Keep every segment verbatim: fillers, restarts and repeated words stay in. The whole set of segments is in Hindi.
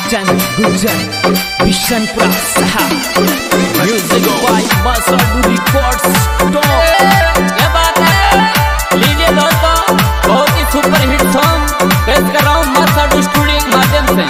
Acan Gujan Bishanpura Sahab Music by Masadu Records Top। ये बात है, लीजिए दोस्तों, बहुत ही सुपर हिट सॉन्ग पेश कर रहा हूँ मासाडू स्टूडियो के माध्यम से।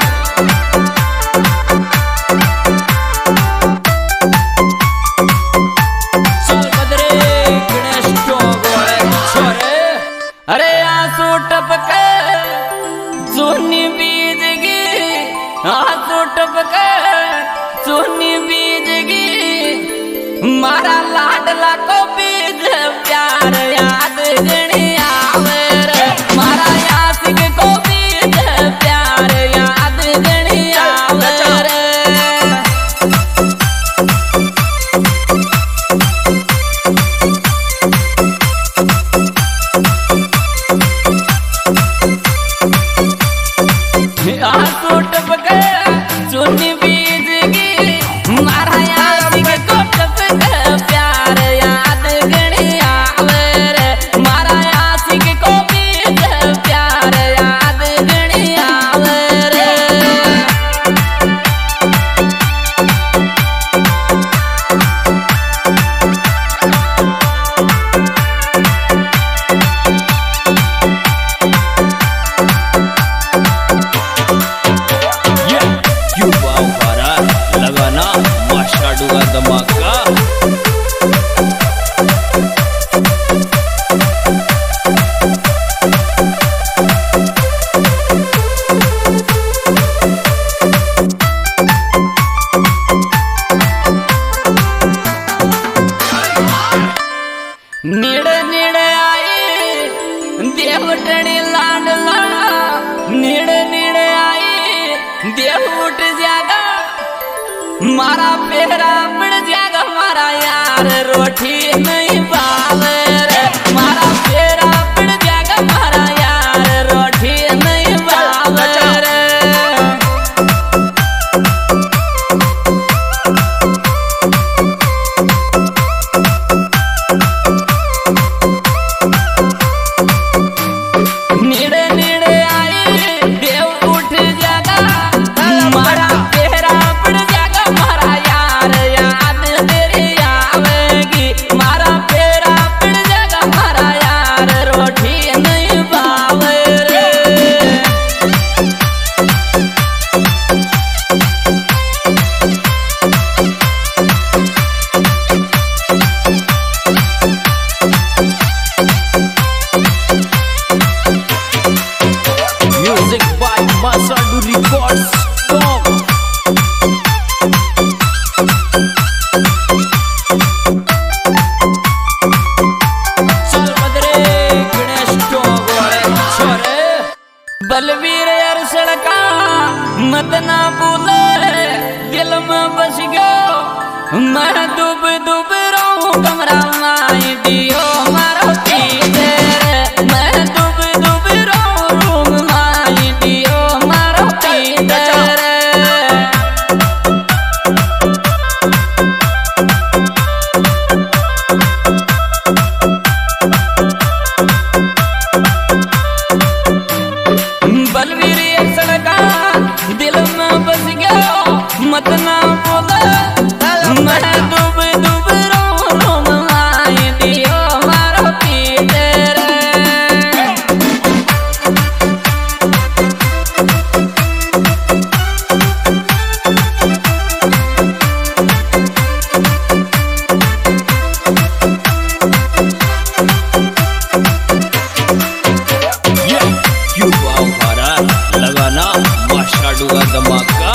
चल बदरे गणेश टोगोरे छोरे, अरे आंसू टपके सोनी बीज गी, आंसू टपके सोनी बीज गी, मारा लाडला को बीज प्यार याद गणी आवे रे, मारा यासिक को बीज प्यार याद गणी आवे रे। आंसू टपके सोनी बीज गी, मारा यासिक को टपके प्यार याद गणी आवे रे, मारा यासिक को बीज प्यार याद गणी आवे रे। युवा उभारा लगाना माशाडू का धमाका। निड़े निड़े आई देवटनी लाडला, निड़े निड़े आई देव उठ जागा, मारा फेरा पड़ जागा, मारा यार रोटी नहीं पावे रे, मारा फेरा पड़ जागा, मारा यार रोटी नहीं पावे रे। निड़े निड़े आई देव उठ जागा, मारा फेरा पड़ जागा, मारा यार याद तेरी आवेगी, मारा फेरा पड़ जागा, मारा यार रोटी नहीं पावे रे। Music by Masadu Records Top। चल बदरे गणेश टोगोरे छोरे, बलवीर अरसड़ का मत ना भूले, दिल में बस गयो मैं डूब डूब रहूं, कमरा माई दियो मारो पीते रे, मैं डूब डूब रहूं, रूम माई दियो मारो पीते रे। बलवीर अरसड़ का दिल में बस गयो मत ना बोले, मैं डूब डूब रहूं, रूम माई दियो मारो पीते रे। युवा उभारा लगाना माशाडू का धमाका।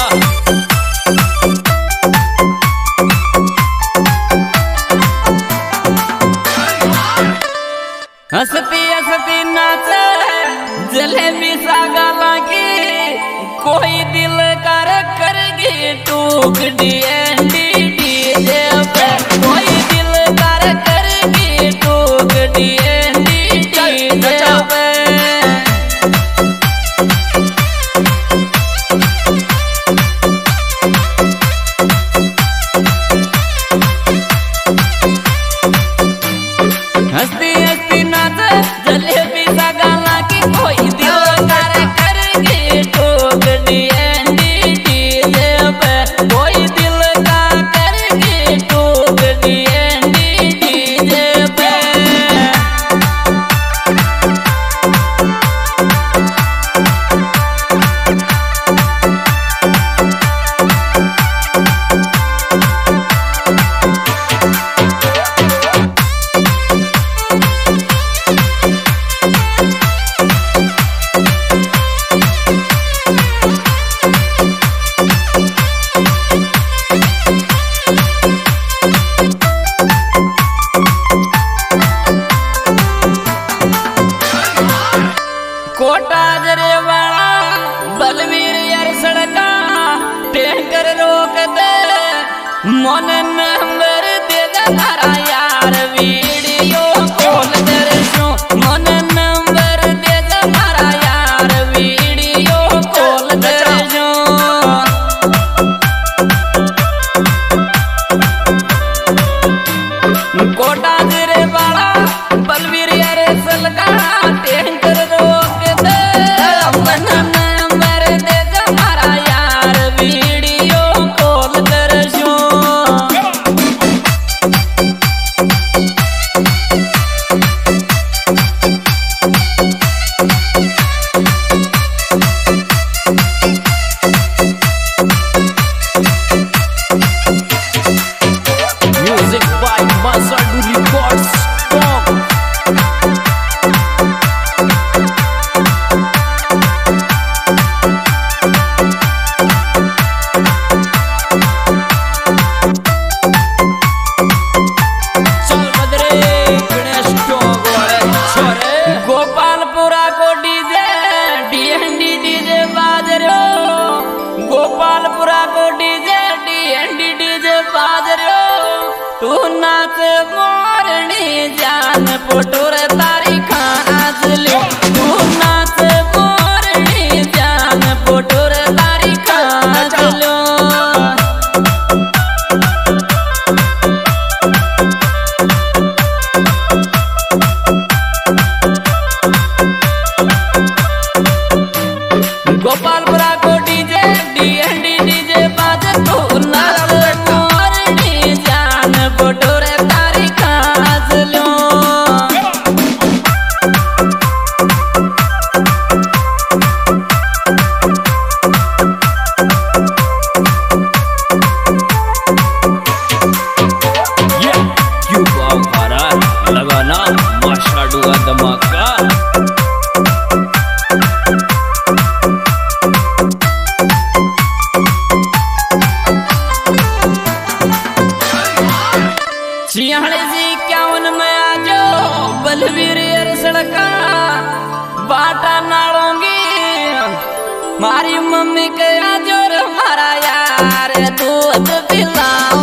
हंसती हंसती नाचे जलेबी सागा लागी, कोई दिल कर करगी टूक डीएनडी डीजे पे, कोई दिल कर करगी टूक डीएनडी डीजे पे। हंसती हंसती नाचे जलेबी सागा लागी, कोई दिल कर करगी टूक डीएनडी कोटा जरे वाला बलवीर यार सड़का टैंकर रोक दे मन नंबर दे दे तारा यार वीडियो कॉल कर सो मन नंबर दे दे तारा यार वीडियो कॉल कर सो कोटा जरे वाला बलवीर यार सड़का टैंकर रोक दे मन नंबर दे दे तारा यार वीडियो कॉल कर सो Music by Masadu Records. Stop. चल बदरे गणेश टोक वाले छोरे गोपालपुरा को डीजे डीएनडी डीजे बाज रो गोपालपुरा को डीजे डीएनडी डीजे बाज रो तू नाच मोरनी जान पोटोर तारी खाज ले तू नाच मोरनी जान पोटोर तारी खाज लो गोपालपुरा को डीजे डीएनडी डीजे बाज तू नाच मोरनी जान पोटोर तारी खाज लो Yeah, Cuba Hara लगाना माशाडू का धमाका। छियालीस इक्यावन में आजो बलवीर यार सड़का बाटा नाड़ोंगी मारी मम्मी के आजो रे मारा यार दूध पिला